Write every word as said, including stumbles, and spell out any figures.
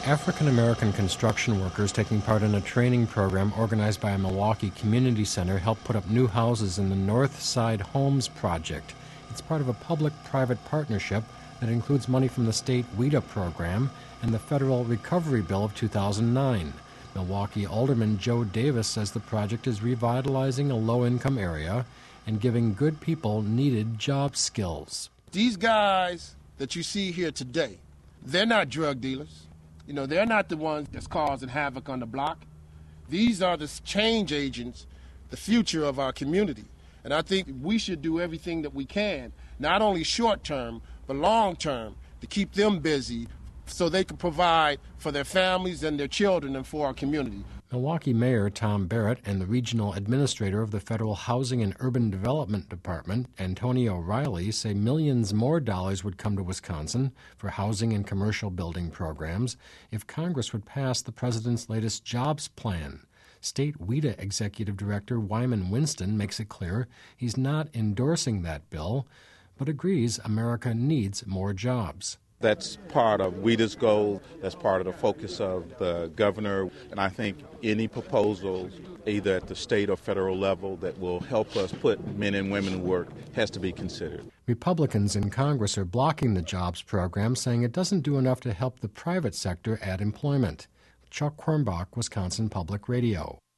African-American construction workers taking part in a training program organized by a Milwaukee community center helped put up new houses in the North Side Homes project. It's part of a public-private partnership that includes money from the state WIDA program and the Federal Recovery Bill of two thousand nine. Milwaukee Alderman Joe Davis says the project is revitalizing a low-income area and giving good people needed job skills. These guys that you see here today, they're not drug dealers. You know, they're not the ones that's causing havoc on the block. These are the change agents, the future of our community. And I think we should do everything that we can, not only short term, but long term, to keep them busy so they can provide for their families and their children and for our community. Milwaukee Mayor Tom Barrett and the Regional Administrator of the Federal Housing and Urban Development Department, Antonio Riley, say millions more dollars would come to Wisconsin for housing and commercial building programs if Congress would pass the president's latest jobs plan. State WIDA Executive Director Wyman Winston makes it clear he's not endorsing that bill, but agrees America needs more jobs. That's part of WIDA's goal. That's part of the focus of the governor. And I think any proposals, either at the state or federal level, that will help us put men and women to work has to be considered. Republicans in Congress are blocking the jobs program, saying it doesn't do enough to help the private sector add employment. Chuck Kornbach, Wisconsin Public Radio.